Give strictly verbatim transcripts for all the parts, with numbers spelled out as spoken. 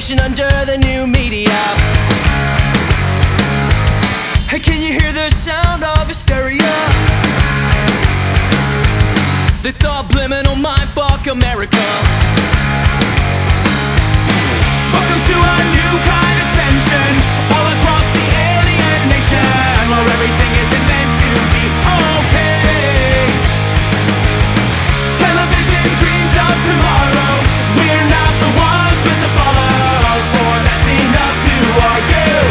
nation under the new media. Hey, can you hear the sound of hysteria? This subliminal mindfuck America. Welcome to a new kind of tension all across the alien nation, where everything isn't meant to be okay. Television dreams of tomorrow, we're not the ones meant to follow, for that's enough to argue.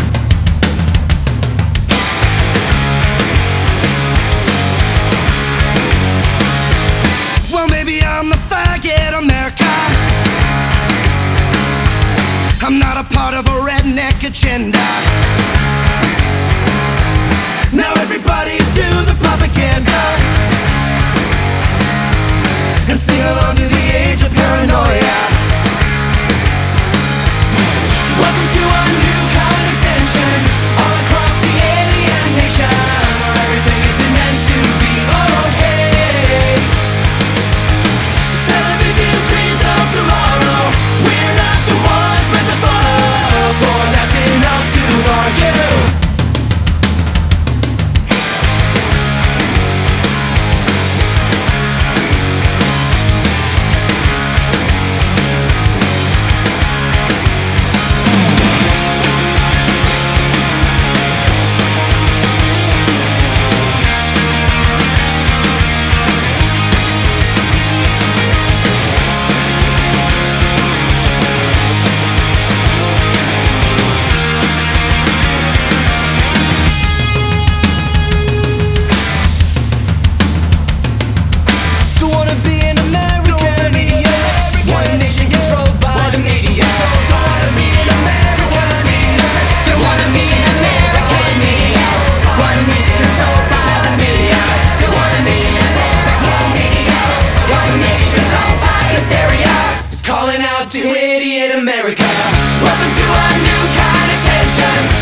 Well, maybe I'm the faggot America. I'm not a part of a redneck agenda. Now everybody do the propaganda and sing along to the age of paranoia. Welcome to a new kind of tension all across the alien nation, where everything isn't meant to be okay. Television dreams of tomorrow, we're not the ones meant to follow, for that's enough to argue. To idiot America. Welcome to a new kind of tension